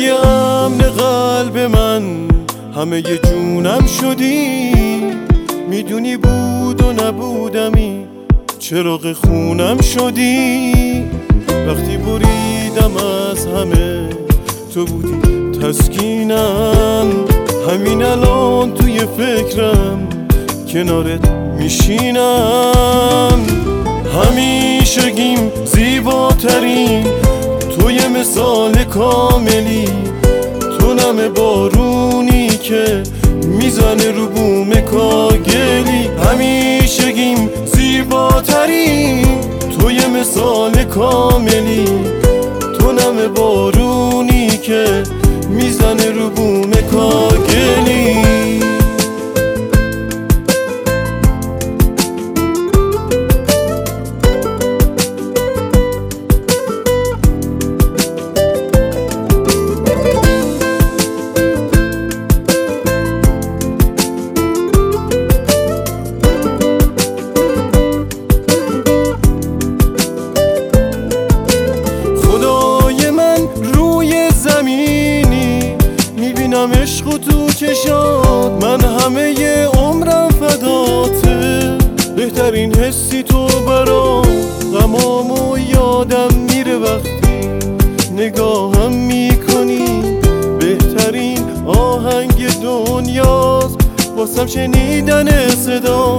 فضای امن قلب من، همه ی جونم شدی. میدونی بود و نبودمی، چراغ خونم شدی. وقتی بریدم از همه، تو بودی تسکینم. همین الان توی فکرم، کنارت میشینم. همیشگیم زیباترین، توی مثال کاملی. تو نم بارونی که میزنه رو بوم کاگلی. همیشگیم زیباترین، توی مثال کاملی. تو نم بارونی که میزنه رو بوم کاگلی. عشق و تو چشات، من همه ی عمرم فداته. بهترین حسی تو برام، غمامو یادم میره وقتی نگاهم میکنی. بهترین آهنگ دنیاست واسم شنیدن صدا.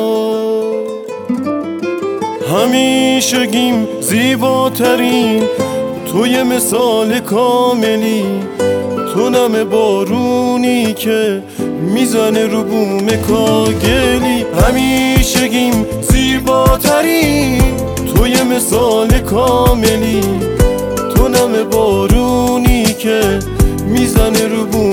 همیشگیم زیباترین، توی مثال کاملی. تو نم بارونی که میزنه رو بوم کاگلی. همیشگیم زیباترین، توی مثال کاملی. تو نم بارونی که میزنه رو بوم